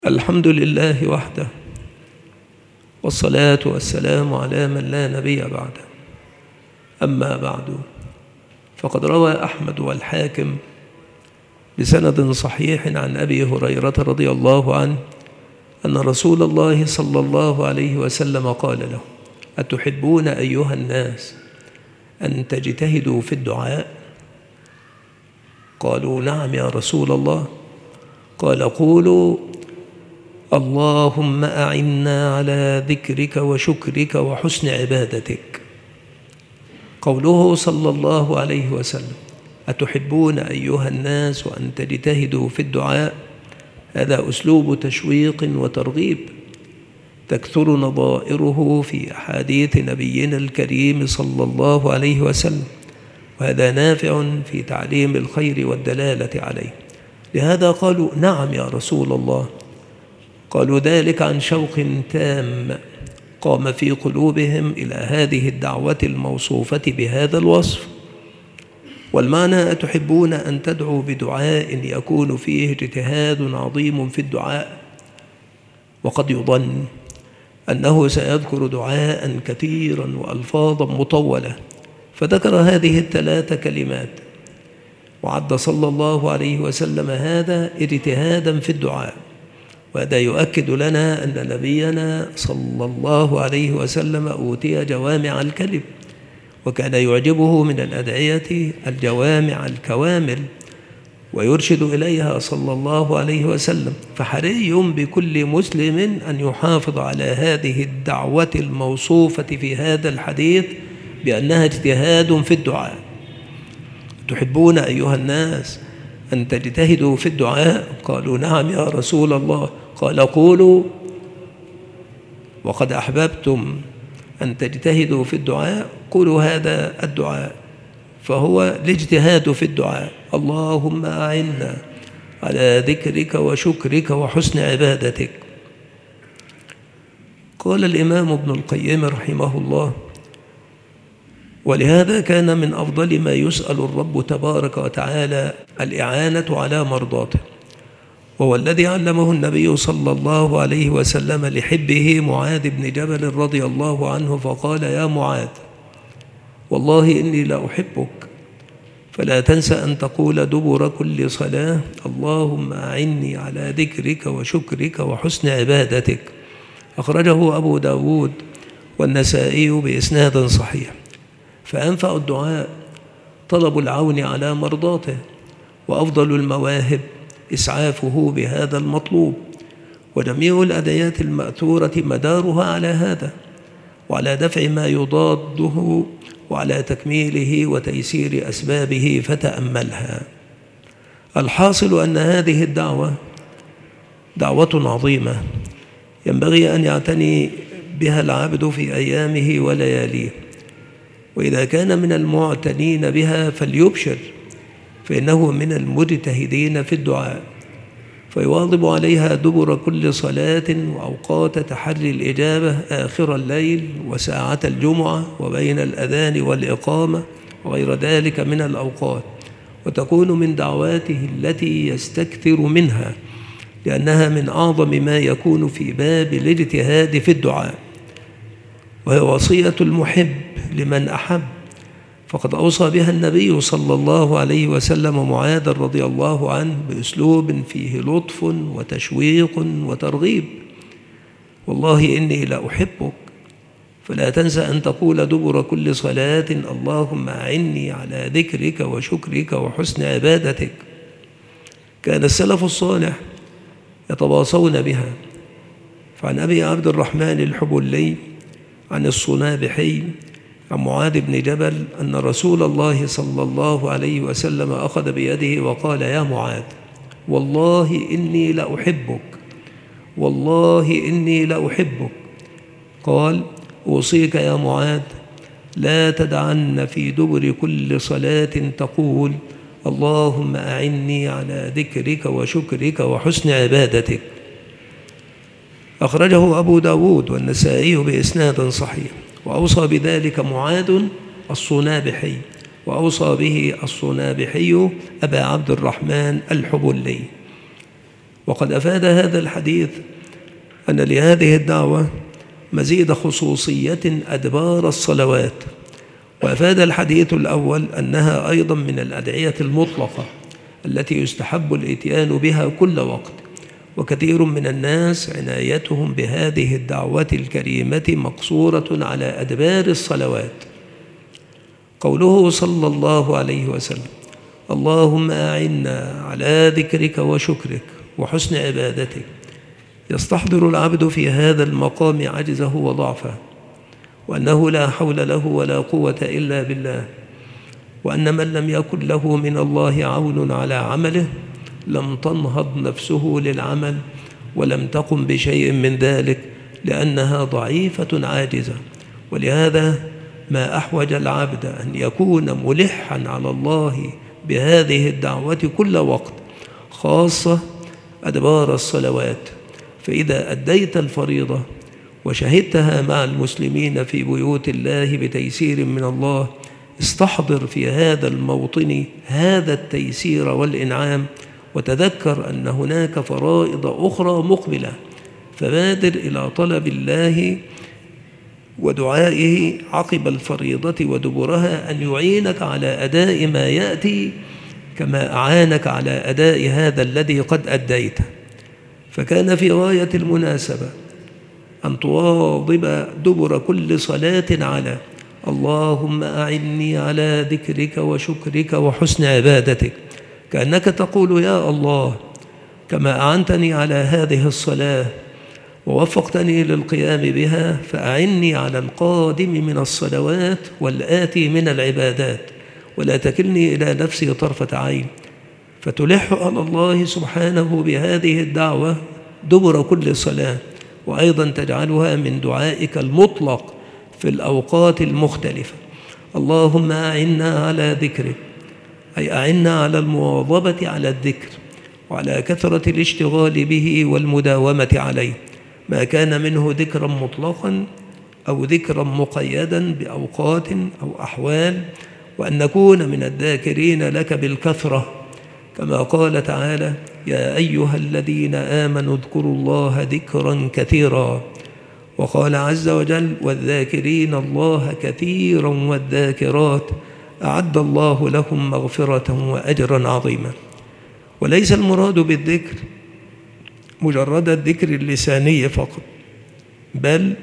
الحمد لله وحده، والصلاة والسلام على من لا نبي بعده. أما بعد، فقد روى أحمد والحاكم بسند صحيح عن أبي هريرة رضي الله عنه أن رسول الله صلى الله عليه وسلم قال له: أتحبون أيها الناس أن تجتهدوا في الدعاء؟ قالوا: نعم يا رسول الله. قال: قولوا: اللهم أعنا على ذكرك وشكرك وحسن عبادتك. قوله صلى الله عليه وسلم: أتحبون أيها الناس أن تجتهدوا في الدعاء، هذا أسلوب تشويق وترغيب تكثر نظائره في أحاديث نبينا الكريم صلى الله عليه وسلم، وهذا نافع في تعليم الخير والدلالة عليه. لهذا قالوا: نعم يا رسول الله. قالوا ذلك عن شوق تام قام في قلوبهم إلى هذه الدعوة الموصوفة بهذا الوصف. والمعنى: أتحبون أن تدعوا بدعاء يكون فيه اجتهاد عظيم في الدعاء؟ وقد يظن أنه سيذكر دعاء كثيرا وألفاظا مطولة، فذكر هذه الثلاث كلمات، وعد صلى الله عليه وسلم هذا اجتهادا في الدعاء. وهذا يؤكد لنا أن نبينا صلى الله عليه وسلم أوتي جوامع الكلم، وكان يعجبه من الأدعية الجوامع الكوامل ويرشد إليها صلى الله عليه وسلم. فحري بكل مسلم أن يحافظ على هذه الدعوة الموصوفة في هذا الحديث بأنها اجتهاد في الدعاء. تحبون أيها الناس أن تجتهدوا في الدعاء؟ قالوا: نعم يا رسول الله. قال: قولوا: وقد أحببتم أن تجتهدوا في الدعاء، قولوا هذا الدعاء، فهو الاجتهاد في الدعاء: اللهم أعنا على ذكرك وشكرك وحسن عبادتك. قال الإمام ابن القيم رحمه الله: ولهذا كان من أفضل ما يسأل الرب تبارك وتعالى الإعانة على مرضاته، وهو الذي علمه النبي صلى الله عليه وسلم لحبه معاذ بن جبل رضي الله عنه، فقال: يا معاذ، والله إني لأحبك، فلا تنس أن تقول دبر كل صلاة: اللهم أعني على ذكرك وشكرك وحسن عبادتك. أخرجه أبو داود والنسائي بإسناد صحيح. فأنفع الدعاء طلب العون على مرضاته، وأفضل المواهب إسعافه بهذا المطلوب، وجميع الأدعيات المأثورة مدارها على هذا، وعلى دفع ما يضاده، وعلى تكميله وتيسير أسبابه، فتأملها. الحاصل أن هذه الدعوة دعوة عظيمة ينبغي أن يعتني بها العبد في أيامه ولياليه، وإذا كان من المعتنين بها فليبشر، فإنه من المجتهدين في الدعاء، فيواظب عليها دبر كل صلاة، وأوقات تحري الإجابة آخر الليل وساعة الجمعة وبين الأذان والإقامة وغير ذلك من الأوقات، وتكون من دعواته التي يستكثر منها، لأنها من أعظم ما يكون في باب الاجتهاد في الدعاء، وهي وصية المحب لمن أحب، فقد أوصى بها النبي صلى الله عليه وسلم معاذ رضي الله عنه بأسلوب فيه لطف وتشويق وترغيب: والله إني لأحبك، فلا تنسى أن تقول دبر كل صلاة: اللهم أعني على ذكرك وشكرك وحسن عبادتك. كان السلف الصالح يتواصون بها. فعن أبي عبد الرحمن الحبلي عن الصنابحي عن معاذ بن جبل أن رسول الله صلى الله عليه وسلم أخذ بيده وقال: يا معاذ، والله إني لأحبك، والله إني لأحبك. قال: أوصيك يا معاذ لا تدعن في دبر كل صلاة تقول: اللهم أعني على ذكرك وشكرك وحسن عبادتك. أخرجه أبو داود والنسائي بإسناد صحيح. وأوصى بذلك معاذ الصنابحي، وأوصى به الصنابحي أبا عبد الرحمن الحبلي. وقد أفاد هذا الحديث أن لهذه الدعوة مزيد خصوصية أدبار الصلوات. وأفاد الحديث الأول أنها أيضا من الأدعية المطلقة التي يستحب الإتيان بها كل وقت، وكثير من الناس عنايتهم بهذه الدعوة الكريمة مقصورة على أدبار الصلوات. قوله صلى الله عليه وسلم: اللهم أعنا على ذكرك وشكرك وحسن عبادتك، يستحضر العبد في هذا المقام عجزه وضعفه، وأنه لا حول له ولا قوة إلا بالله، وأن من لم يكن له من الله عون على عمله لم تنهض نفسه للعمل ولم تقم بشيء من ذلك، لأنها ضعيفة عاجزة. ولهذا ما أحوج العبد أن يكون ملحا على الله بهذه الدعوة كل وقت، خاصة أدبار الصلوات. فإذا أديت الفريضة وشهدتها مع المسلمين في بيوت الله بتيسير من الله، استحضر في هذا الموطن هذا التيسير والإنعام، وتذكر أن هناك فرائض أخرى مقبلة، فبادر إلى طلب الله ودعائه عقب الفريضة ودبرها أن يعينك على أداء ما يأتي كما أعانك على أداء هذا الذي قد أديته. فكان في غاية المناسبة أن تواظب دبر كل صلاة على اللهم أعني على ذكرك وشكرك وحسن عبادتك، كأنك تقول: يا الله، كما أعنتني على هذه الصلاة ووفقتني للقيام بها، فأعني على القادم من الصلوات والآتي من العبادات، ولا تكلني إلى نفسي طرفة عين. فتلح على الله سبحانه بهذه الدعوة دبر كل صلاة، وأيضا تجعلها من دعائك المطلق في الأوقات المختلفة. اللهم أعنا على ذكرك، أي أعنا على المواظبة على الذكر وعلى كثرة الاشتغال به والمداومة عليه، ما كان منه ذكرا مطلقا أو ذكرا مقيدا بأوقات أو أحوال، وأن نكون من الذاكرين لك بالكثرة، كما قال تعالى: يا أيها الذين آمنوا اذكروا الله ذكرا كثيرا. وقال عز وجل: والذاكرين الله كثيرا والذاكرات أعد الله لهم مغفرة وأجرا عظيما. وليس المراد بالذكر مجرد الذكر اللساني فقط، بل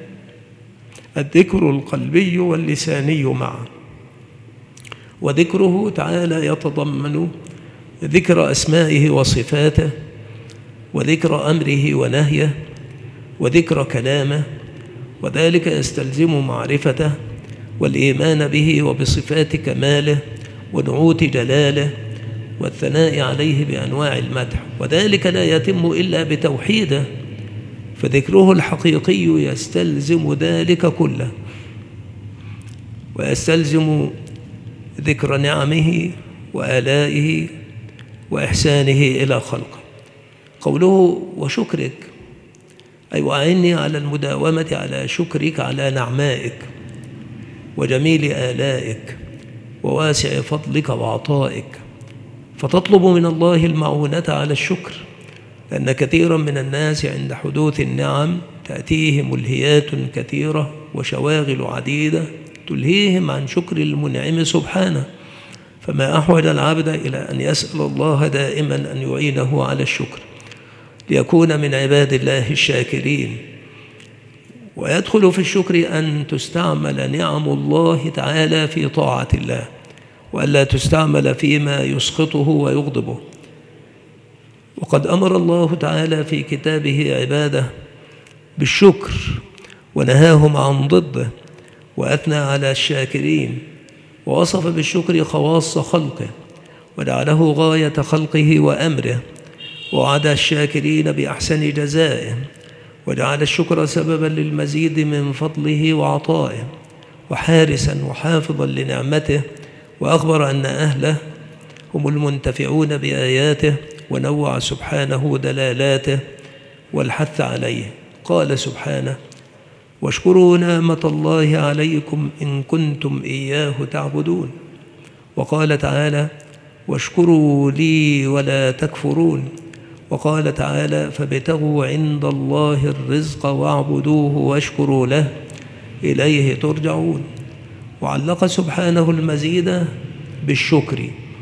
الذكر القلبي واللساني معا. وذكره تعالى يتضمن ذكر أسمائه وصفاته، وذكر أمره ونهيه، وذكر كلامه، وذلك يستلزم معرفته والإيمان به وبصفات كماله ونعوت جلاله والثناء عليه بأنواع المدح، وذلك لا يتم إلا بتوحيده، فذكره الحقيقي يستلزم ذلك كله، ويستلزم ذكر نعمه وآلائه وإحسانه إلى خلقه. قوله وشكرك، أي وأعني على المداومة على شكرك على نعمائك وجميل آلائك وواسع فضلك وعطائك، فتطلب من الله المعونة على الشكر، لأن كثيرا من الناس عند حدوث النعم تأتيهم ملهيات كثيرة وشواغل عديدة تلهيهم عن شكر المنعم سبحانه، فما أحوج العبد إلى أن يسأل الله دائما أن يعينه على الشكر ليكون من عباد الله الشاكرين. ويدخل في الشكر أن تستعمل نعم الله تعالى في طاعة الله، وألا تستعمل فيما يسخطه ويغضبه. وقد أمر الله تعالى في كتابه عباده بالشكر ونهاهم عن ضده، وأثنى على الشاكرين، ووصف بالشكر خواص خلقه وجعله غاية خلقه وأمره، ووعد الشاكرين بأحسن جزائه، وجعل الشكر سببا للمزيد من فضله وعطائه، وحارسا وحافظا لنعمته، وأخبر أن أهله هم المنتفعون بآياته، ونوع سبحانه دلالاته والحث عليه. قال سبحانه: واشكروا نعمة الله عليكم إن كنتم إياه تعبدون. وقال تعالى: واشكروا لي ولا تكفرون. وقال تعالى: فابتغوا عند الله الرزق واعبدوه واشكروا له إليه ترجعون. وعلق سبحانه المزيد بالشكر،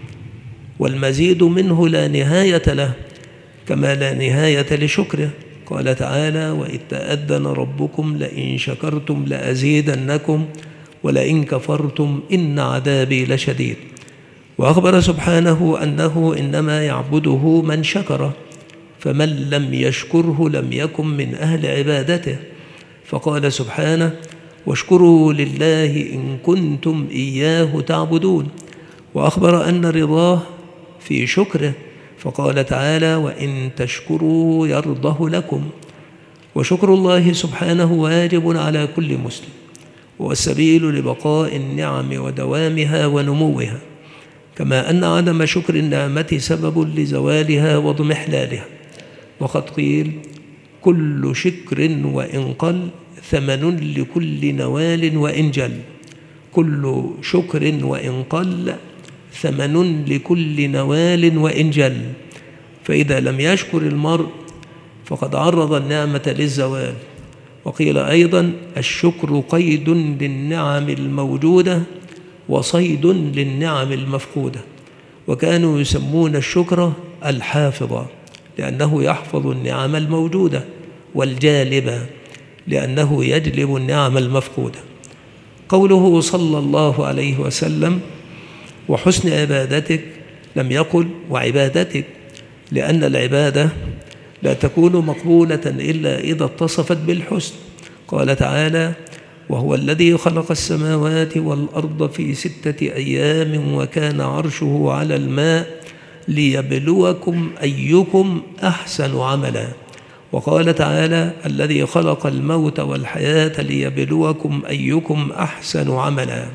والمزيد منه لا نهاية له كما لا نهاية لشكره. قال تعالى: وإذ تأذن ربكم لئن شكرتم لأزيدنكم ولئن كفرتم إن عذابي لشديد. وأخبر سبحانه أنه إنما يعبده من شكره، فمن لم يشكره لم يكن من أهل عبادته. فقال سبحانه: واشكروا لله إن كنتم إياه تعبدون. وأخبر أن رضاه في شكره، فقال تعالى: وإن تشكروا يرضه لكم. وشكر الله سبحانه واجب على كل مسلم، والسبيل لبقاء النعم ودوامها ونموها، كما أن عدم شكر النعمة سبب لزوالها واضمحلالها. وقد قيل: كل شكر وإن قل ثمن لكل نوال وإن جل. كل شكر وإن قل ثمن لكل نوال وإن جل. فإذا لم يشكر المرء فقد عرض النعمة للزوال. وقيل أيضا: الشكر قيد للنعم الموجودة وصيد للنعم المفقودة. وكانوا يسمون الشكر الحافظ لأنه يحفظ النعم الموجودة، والجالب لأنه يجلب النعم المفقودة. قوله صلى الله عليه وسلم: وحسن عبادتك، لم يقل وعبادتك، لأن العبادة لا تكون مقبولة إلا إذا اتصفت بالحسن. قال تعالى: وهو الذي خلق السماوات والأرض في 6 أيام وكان عرشه على الماء ليبلوكم أيكم أحسن عملا. وقال تعالى: الذي خلق الموت والحياة ليبلوكم أيكم أحسن عملا.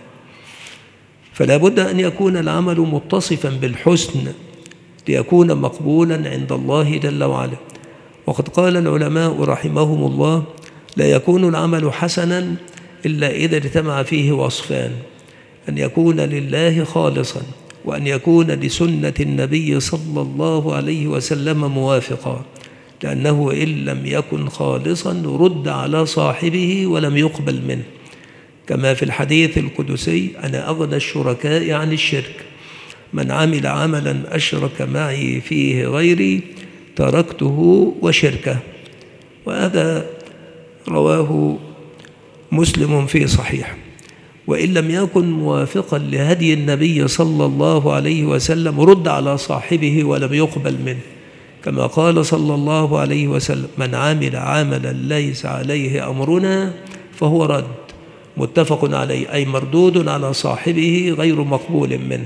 فلا بد أن يكون العمل متصفا بالحسن ليكون مقبولا عند الله جل وعلا. وقد قال العلماء رحمهم الله: لا يكون العمل حسنا إلا إذا اجتمع فيه وصفان: أن يكون لله خالصا، وأن يكون لسنة النبي صلى الله عليه وسلم موافقا، لأنه إن لم يكن خالصا رد على صاحبه ولم يقبل منه، كما في الحديث القدسي: أنا أغنى الشركاء عن الشرك، من عمل عملا أشرك معي فيه غيري تركته وشركه. وهذا رواه مسلم في صحيح. وإن لم يكن موافقا لهدي النبي صلى الله عليه وسلم رد على صاحبه ولم يقبل منه، كما قال صلى الله عليه وسلم: من عمل عملا ليس عليه أمرنا فهو رد، متفق عليه، أي مردود على صاحبه غير مقبول منه.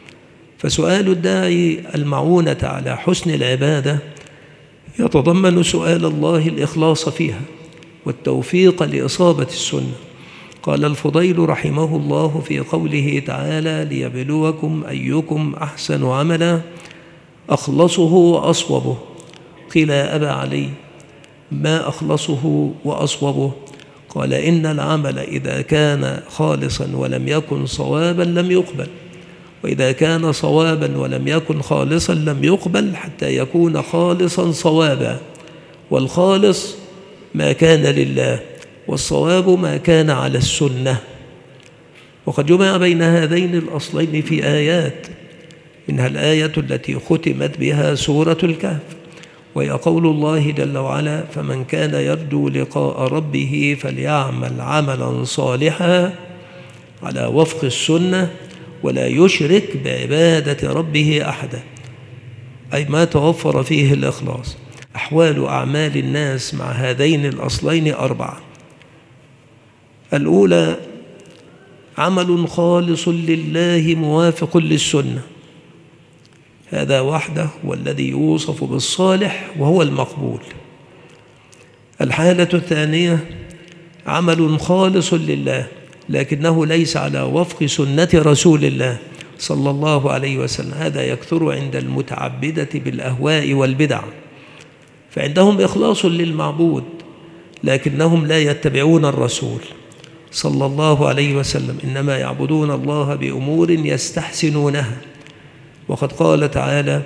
فسؤال الداعي المعونة على حسن العبادة يتضمن سؤال الله الإخلاص فيها والتوفيق لإصابة السنة. قال الفضيل رحمه الله في قوله تعالى: ليبلوكم أيكم أحسن عملا: أخلصه وأصوبه. قيل: يا أبا علي، ما أخلصه وأصوبه؟ قال: إن العمل إذا كان خالصا ولم يكن صوابا لم يقبل، وإذا كان صوابا ولم يكن خالصا لم يقبل حتى يكون خالصا صوابا. والخالص ما كان لله، والصواب ما كان على السنة. وقد جمع بين هذين الأصلين في آيات، منها الآية التي ختمت بها سورة الكهف، وهي قول الله جل وعلا: فمن كان يرجو لقاء ربه فليعمل عملا صالحا على وفق السنة ولا يشرك بعبادة ربه أحدا، أي ما توفر فيه الإخلاص. أحوال أعمال الناس مع هذين الأصلين 4: الأولى: عمل خالص لله موافق للسنة، هذا وحده والذي يوصف بالصالح وهو المقبول. الحالة الثانية: عمل خالص لله لكنه ليس على وفق سنة رسول الله صلى الله عليه وسلم، هذا يكثر عند المتعبدة بالأهواء والبدع، فعندهم إخلاص للمعبود لكنهم لا يتبعون الرسول صلى الله عليه وسلم، إنما يعبدون الله بأمور يستحسنونها. وقد قال تعالى: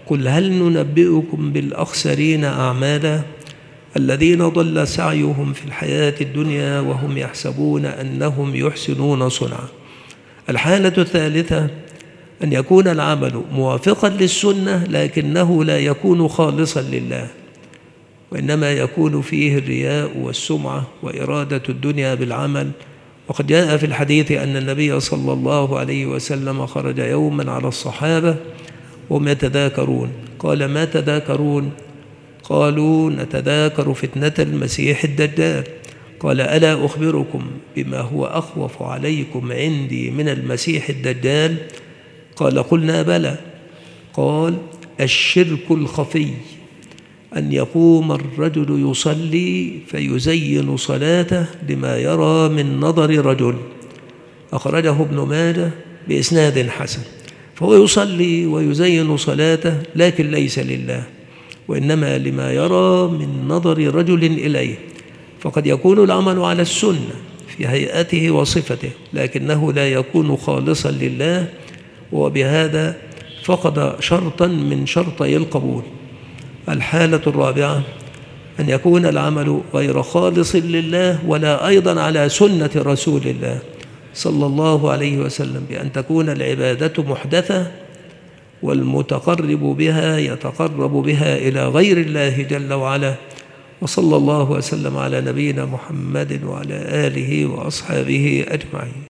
قل هل ننبئكم بالأخسرين أعمالا الذين ضل سعيهم في الحياة الدنيا وهم يحسبون أنهم يحسنون صنعا. الحالة الثالثة أن يكون العمل موافقا للسنة لكنه لا يكون خالصا لله، وإنما يكون فيه الرياء والسمعة وإرادة الدنيا بالعمل. وقد جاء في الحديث أن النبي صلى الله عليه وسلم خرج يوما على الصحابة وهم يتذاكرون، قال: ما تذاكرون؟ قالوا: نتذاكر فتنة المسيح الدجال. قال: ألا أخبركم بما هو أخوف عليكم عندي من المسيح الدجال؟ قال: قلنا بلى. قال: الشرك الخفي، أن يقوم الرجل يصلي فيزين صلاته لما يرى من نظر رجل. أخرجه ابن ماجه بإسناد حسن. فهو يصلي ويزين صلاته لكن ليس لله، وإنما لما يرى من نظر رجل إليه. فقد يكون العمل على السنة في هيئته وصفته لكنه لا يكون خالصا لله، وبهذا فقد شرطا من شرطي القبول. الحالة الرابعة أن يكون العمل غير خالص لله ولا أيضا على سنة رسول الله صلى الله عليه وسلم، بأن تكون العبادة محدثة والمتقرب بها يتقرب بها إلى غير الله جل وعلا. وصلى الله وسلم على نبينا محمد وعلى آله وأصحابه أجمعين.